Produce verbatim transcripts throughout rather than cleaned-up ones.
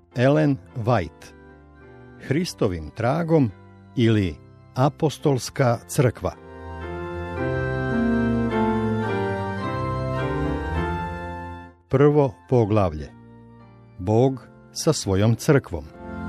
Ellen White. Hristovim tragom ili Apostolska crkva. Prvo poglavlje. Bog sa svojom crkvom.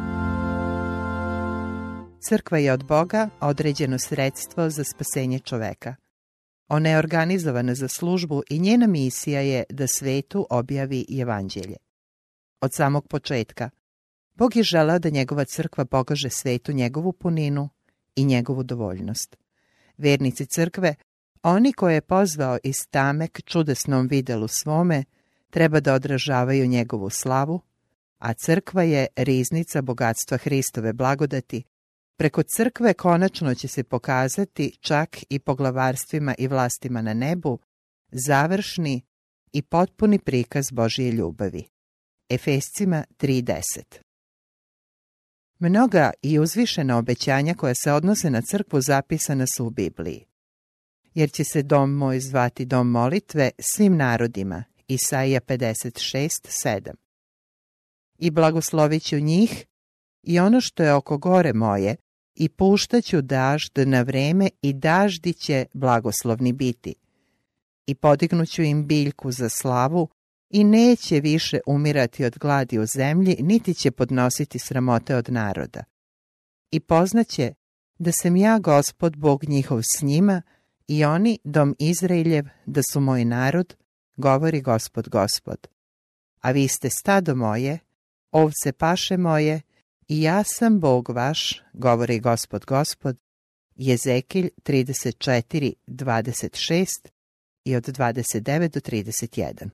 Crkva je od Boga određeno sredstvo za spasenje čoveka. Ona je organizovana za službu i njena misija je da svetu objavi evanđelje. Od samog početka, Bog je želeo da njegova crkva pokaže svetu njegovu puninu i njegovu dovoljnost. Vernici crkve, oni koje je pozvao iz tame k čudesnom videlu svome, treba da odražavaju njegovu slavu, a crkva je riznica bogatstva Hristove blagodati. Preko crkve konačno će se pokazati čak i poglavarstvima i vlastima na nebu završni i potpuni prikaz Božje ljubavi. Efescima tri deset. Mnoga i uzvišena obećanja koja se odnose na crkvu zapisana su u Bibliji. Jer će se dom moj zvati dom molitve svim narodima. Isaija pedeset šest sedam. I blagoslovit ću njih i ono što je oko gore moje, i puštaću dažd na vreme i daždi će blagoslovni biti. I podignuću im biljku za slavu i neće više umirati od gladi u zemlji, niti će podnositi sramote od naroda. I poznaće da sam ja Gospod Bog njihov s njima i oni, dom Izraeljev, da su moj narod, govori Gospod Gospod. A vi ste stado moje, ovce paše moje, i ja sam Bog vaš, govori Gospod Gospod. Jezekilj trideset četiri dvadeset šest i od dvadeset devet do trideset jedan.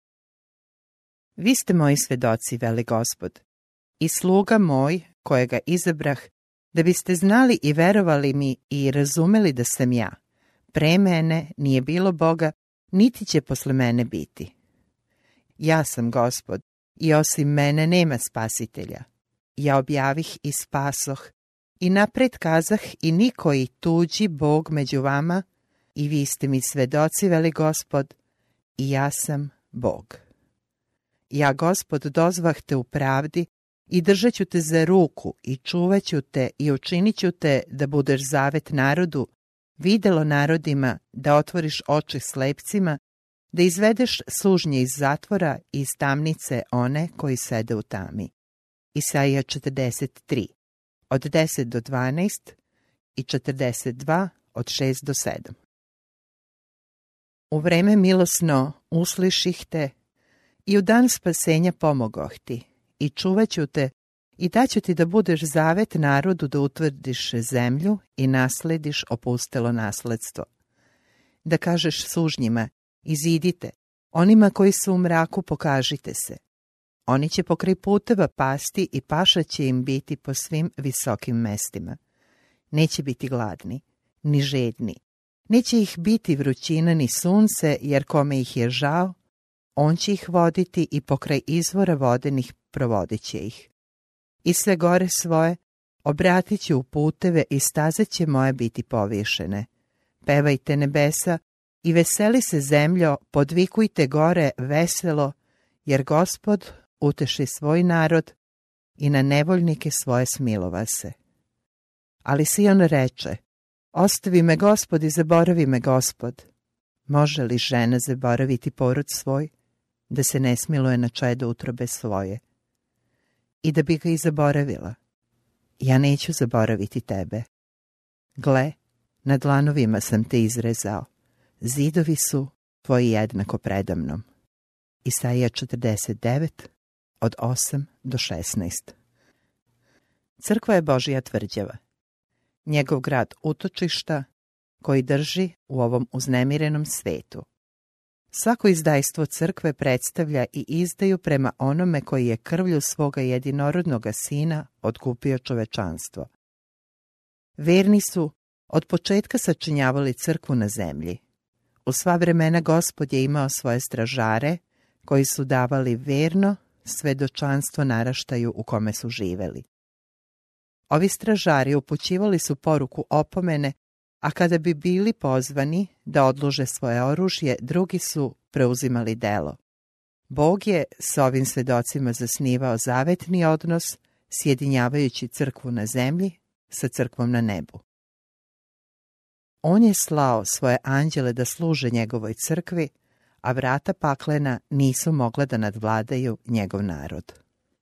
Vi ste moji svedoci, veli Gospod, i sluga moj, kojega izabrah, da biste znali i verovali mi i razumeli da sam ja. Pre mene nije bilo Boga, niti će posle mene biti. Ja sam Gospod, i osim mene nema spasitelja. Ja objavih i spasoh, i napred kazah i nikoji tuđi Bog među vama, i vi ste mi svedoci, veli Gospod, i ja sam Bog. Ja, Gospod, dozvah te u pravdi i držat ću te za ruku i čuvat ću te i učinit ću te da budeš zavet narodu, videlo narodima, da otvoriš oči slepcima, da izvedeš sužnje iz zatvora i iz tamnice one koji sede u tami. Isaija četrdeset tri, od deset do dvanaest i četrdeset dva, od šest do sedam. U vreme milosno usliših te i u dan spasenja pomogoh ti i čuvat ću te i daću ti da budeš zavet narodu, da utvrdiš zemlju i naslediš opustelo nasledstvo. Da kažeš sužnjima, izidite, onima koji su u mraku pokažite se. Oni će pokraj puteva pasti i paša će im biti po svim visokim mestima. Neće biti gladni, ni žedni. Neće ih biti vrućina ni sunce, jer kome ih je žao, on će ih voditi i pokraj izvora vodenih provodit će ih. I sve gore svoje obratit će u puteve i staze će moje biti povišene. Pevajte nebesa i veseli se zemljo, podvikujte gore veselo, jer Gospod uteši svoj narod i na nevoljnike svoje smilova se. Ali Sion reče, ostavi me Gospod i zaboravi me Gospod. Može li žena zaboraviti porod svoj, da se ne smiluje na čedo utrobe svoje? I da bi ga i zaboravila, ja neću zaboraviti tebe. Gle, na dlanovima sam te izrezao, zidovi su tvoji jednako predamnom. Isaija četrdeset devet, od osam do šesnaest. Crkva je Božja tvrđava, njegov grad utočišta koji drži u ovom uznemirenom svetu. Svako izdajstvo crkve predstavlja i izdaju prema onome koji je krvlju svoga jedinorodnoga sina otkupio čovečanstvo. Verni su od početka sačinjavali crkvu na zemlji. U sva vremena Gospod je imao svoje stražare, koji su davali verno svedočanstvo naraštaju u kome su živeli. Ovi stražari upućivali su poruku opomene, a kada bi bili pozvani da odlože svoje oružje, drugi su preuzimali delo. Bog je s ovim svedocima zasnivao zavetni odnos, sjedinjavajući crkvu na zemlji sa crkvom na nebu. On je slao svoje anđele da služe njegovoj crkvi, a vrata paklena nisu mogla da nadvladaju njegov narod.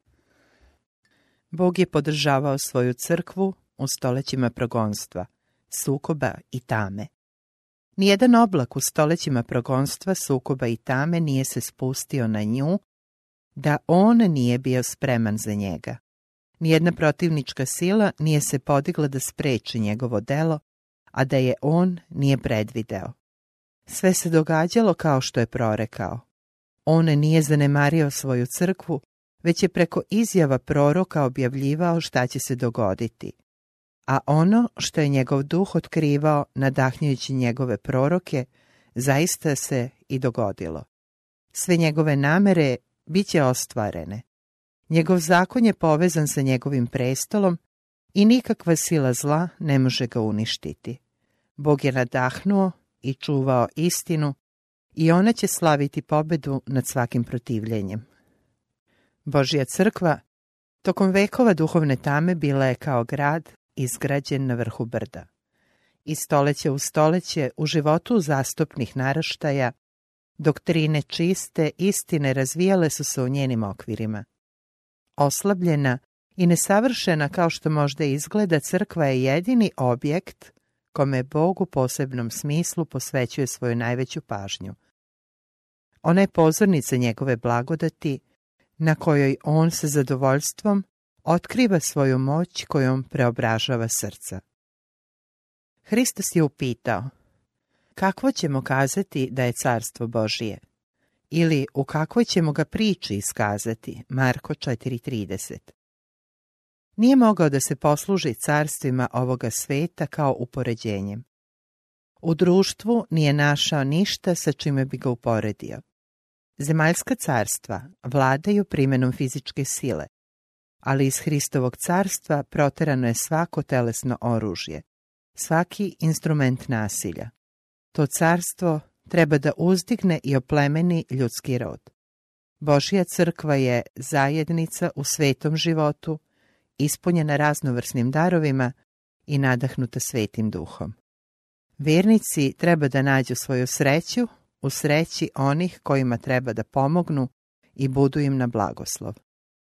Bog je podržavao svoju crkvu u stolećima progonstva, sukoba i tame. Nijedan oblak u stolećima progonstva, sukoba i tame nije se spustio na nju, da on nije bio spreman za njega. Nijedna protivnička sila nije se podigla da spreči njegovo delo, a da je on nije predvideo. Sve se događalo kao što je prorekao. On nije zanemario svoju crkvu, već je preko izjava proroka objavljivao šta će se dogoditi. A ono što je njegov duh otkrivao, nadahnjujući njegove proroke, zaista se i dogodilo. Sve njegove namere bit će ostvarene. Njegov zakon je povezan sa njegovim prestolom i nikakva sila zla ne može ga uništiti. Bog je nadahnuo i čuvao istinu i ona će slaviti pobedu nad svakim protivljenjem. Božja crkva tokom vekova duhovne tame bila je kao grad izgrađen na vrhu brda. Iz stoleća u stoleće u životu zastupnih naraštaja doktrine čiste istine razvijale su se u njenim okvirima. Oslabljena i nesavršena kao što možda izgleda, crkva je jedini objekt kome Bog u posebnom smislu posvećuje svoju najveću pažnju. Ona je pozornica njegove blagodati, na kojoj on sa zadovoljstvom otkriva svoju moć kojom preobražava srca. Hristos je upitao: kakvo ćemo kazati da je carstvo Božije? Ili u kakvoj ćemo ga priči iskazati? Marko četiri trideset. Nije mogao da se posluži carstvima ovoga sveta kao upoređenjem. U društvu nije našao ništa sa čime bi ga uporedio. Zemaljska carstva vladaju primenom fizičke sile, ali iz Hristovog carstva proterano je svako telesno oružje, svaki instrument nasilja. To carstvo treba da uzdigne i oplemeni ljudski rod. Božja crkva je zajednica u svetom životu, ispunjena raznovrsnim darovima i nadahnuta svetim duhom. Vjernici treba da nađu svoju sreću u sreći onih kojima treba da pomognu i budu im na blagoslov.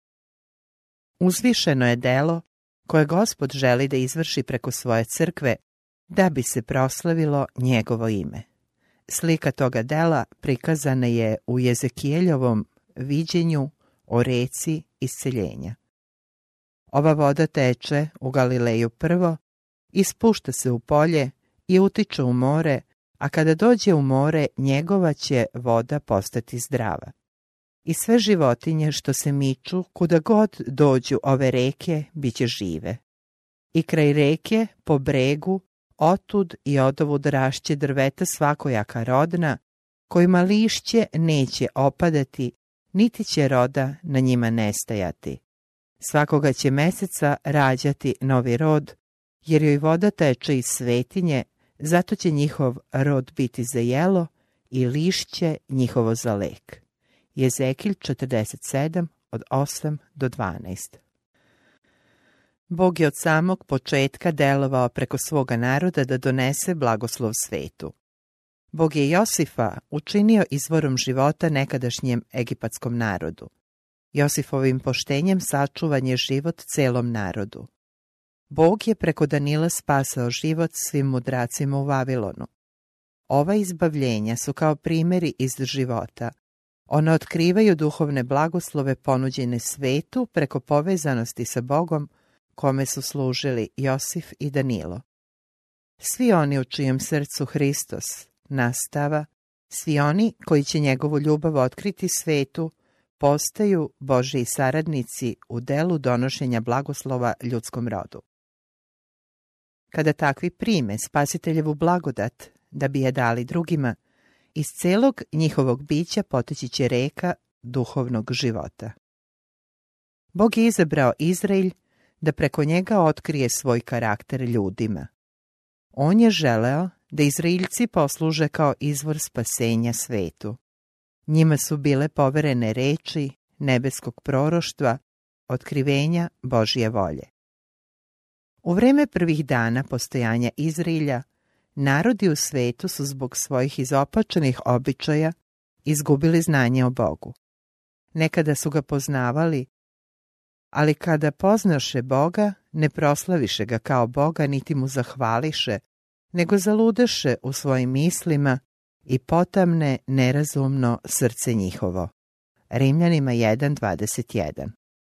Uzvišeno je delo koje Gospod želi da izvrši preko svoje crkve da bi se proslavilo njegovo ime. Slika toga dela prikazana je u Jezekijeljovom viđenju o reci isceljenja. Ova voda teče u Galileju prvo, ispušta se u polje i utiče u more, a kada dođe u more, njegova će voda postati zdrava. I sve životinje što se miču, kuda god dođu ove reke, bit će žive. I kraj reke, po bregu, otud i odovud rašće drveta svakojaka rodna, kojima lišće neće opadati, niti će roda na njima nestajati. Svakoga će meseca rađati novi rod, jer joj voda teče iz svetinje, zato će njihov rod biti za jelo i lišće njihovo za lek. Jezekilj četrdeset sedam od osam do dvanaest. Bog je od samog početka delovao preko svoga naroda da donese blagoslov svetu. Bog je Josifa učinio izvorom života nekadašnjem egipatskom narodu. Josifovim poštenjem sačuvan je život celom narodu. Bog je preko Danila spasao život svim mudracima u Vavilonu. Ova izbavljenja su kao primjeri iz života. Ona otkrivaju duhovne blagoslove ponuđene svetu preko povezanosti sa Bogom kome su služili Josif i Danilo. Svi oni u čijem srcu Hristos nastava, svi oni koji će njegovu ljubav otkriti svetu, postaju Božji saradnici u delu donošenja blagoslova ljudskom rodu. Kada takvi prime Spasiteljevu blagodat da bi je dali drugima, iz celog njihovog bića poteći će reka duhovnog života. Bog je izabrao Izraelj da preko njega otkrije svoj karakter ljudima. On je želeo da Izraeljci posluže kao izvor spasenja svetu. Njima su bile poverene reči nebeskog proroštva, otkrivenja Božje volje. U vreme prvih dana postojanja Izraelja, narodi u svetu su zbog svojih izopačenih običaja izgubili znanje o Bogu. Nekada su ga poznavali, ali kada poznaše Boga, ne proslaviše ga kao Boga, niti mu zahvališe, nego zaludeše u svojim mislima i potamne nerazumno srce njihovo. Rimljanima jedan dvadeset jedan.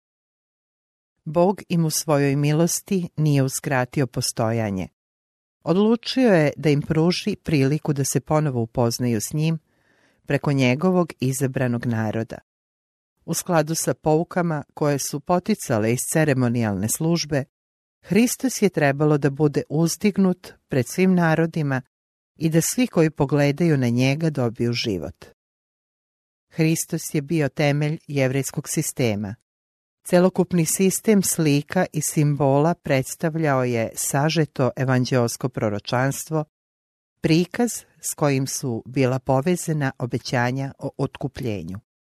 Bog im u svojoj milosti nije uskratio postojanje. Odlučio je da im pruži priliku da se ponovo upoznaju s njim preko njegovog izabranog naroda. U skladu sa poukama koje su poticale iz ceremonijalne službe, Hristos je trebalo da bude uzdignut pred svim narodima i da svi koji pogledaju na njega dobiju život. Hristos je bio temelj jevrejskog sistema. Celokupni sistem slika i simbola predstavljao je sažeto evanđeosko proročanstvo, prikaz s kojim su bila povezana obećanja o otkupljenju.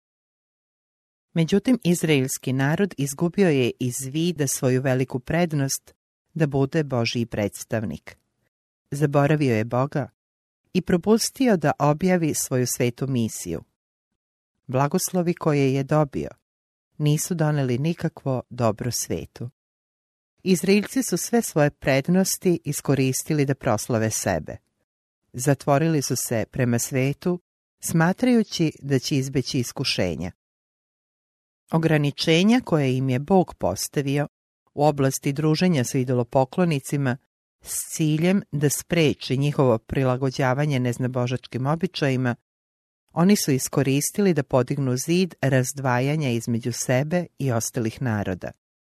Međutim, izraelski narod izgubio je iz vida svoju veliku prednost da bude Božji predstavnik. Zaboravio je Boga i propustio da objavi svoju svetu misiju. Blagoslovi koje je dobio nisu doneli nikakvo dobro svetu. Izraelci su sve svoje prednosti iskoristili da proslave sebe. Zatvorili su se prema svetu, smatrajući da će izbeći iskušenja. Ograničenja koje im je Bog postavio u oblasti druženja sa idolopoklonicima s ciljem da spreči njihovo prilagođavanje neznabožačkim običajima, oni su iskoristili da podignu zid razdvajanja između sebe i ostalih naroda.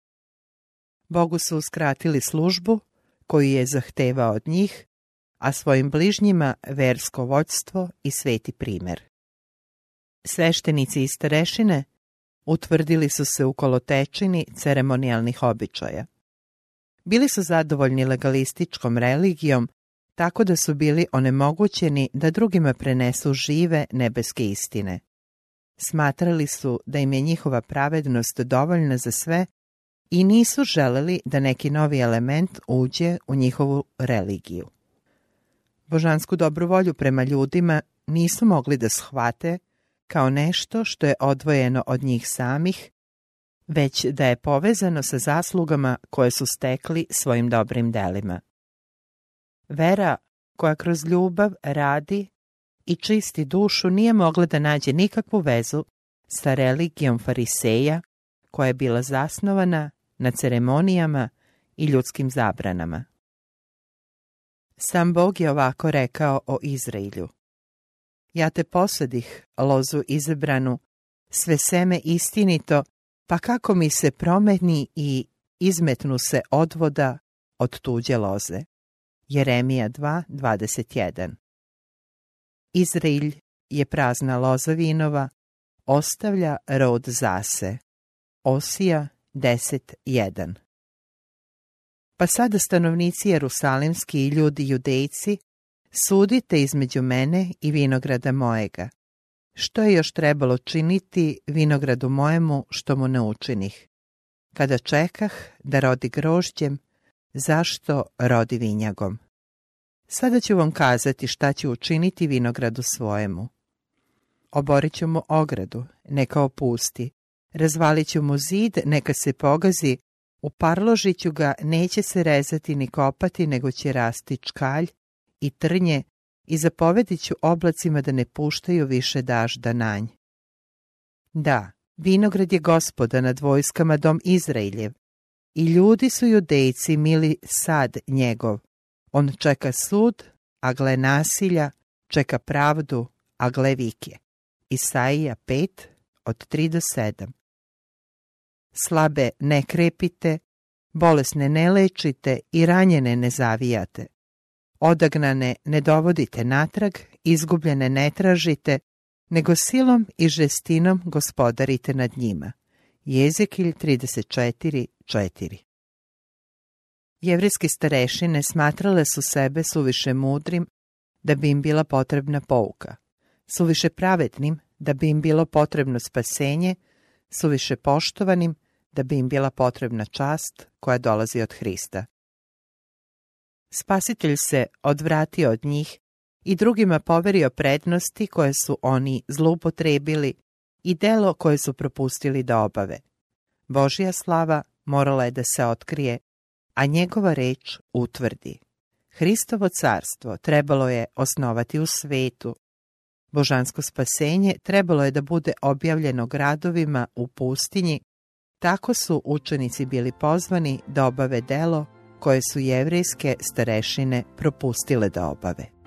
Bogu su uskratili službu koju je zahtevao od njih, a svojim bližnjima versko vođstvo i sveti primer. Sveštenici i starešine utvrdili su se u kolotečini ceremonijalnih običaja. Bili su zadovoljni legalističkom religijom, tako da su bili onemogućeni da drugima prenesu žive nebeske istine. Smatrali su da im je njihova pravednost dovoljna za sve i nisu želeli da neki novi element uđe u njihovu religiju. Božansku dobru volju prema ljudima nisu mogli da shvate kao nešto što je odvojeno od njih samih, već da je povezano sa zaslugama koje su stekli svojim dobrim delima. Vera koja kroz ljubav radi i čisti dušu nije mogla da nađe nikakvu vezu sa religijom fariseja koja je bila zasnovana na ceremonijama i ljudskim zabranama. Sam Bog je ovako rekao o Izraelju: Ja te posadih, lozu izabranu, sve seme istinito, pa kako mi se promeni i izmetnu se odvoda od tuđe loze. Jeremija dva dvadeset jedan. Izraelj je prazna loza vinova, ostavlja rod zase. Osija deset jedan. Pa sada stanovnici jerusalimski i ljudi judejci, sudite između mene i vinograda mojega. Što je još trebalo činiti vinogradu mojemu što mu ne učinih? Kada čekah da rodi grožđem, zašto rodi vinjagom? Sada ću vam kazati šta ću učiniti vinogradu svojemu. Oborit ću mu ogradu, neka opusti. Razvalit ću mu zid, neka se pogazi. Uparložit ću ga, neće se rezati ni kopati, nego će rasti čkalj i trnje, i zapovedit ću oblacima da ne puštaju više dažda na nj. Da, vinograd je Gospoda nad vojskama dom Izraeljev, i ljudi su judejci mili sad njegov. On čeka sud, a gle nasilja, čeka pravdu, a gle vike. Isaija pet, od tri do sedam. Slabe ne krepite, bolesne ne lečite i ranjene ne zavijate. Odagnane ne dovodite natrag, izgubljene ne tražite, nego silom i žestinom gospodarite nad njima. Jezekilj trideset četiri četiri. Jevrejske starešine smatrale su sebe suviše mudrim da bi im bila potrebna pouka, suviše pravednim da bi im bilo potrebno spasenje, suviše poštovanim, da bi im bila potrebna čast koja dolazi od Hrista. Spasitelj se odvratio od njih i drugima poverio prednosti koje su oni zloupotrebili i delo koje su propustili da obave. Božja slava morala je da se otkrije, a njegova reč utvrdi. Hristovo carstvo trebalo je osnovati u svetu. Božansko spasenje trebalo je da bude objavljeno gradovima u pustinji. Tako su učenici bili pozvani da obave delo koje su jevrejske starešine propustile da obave.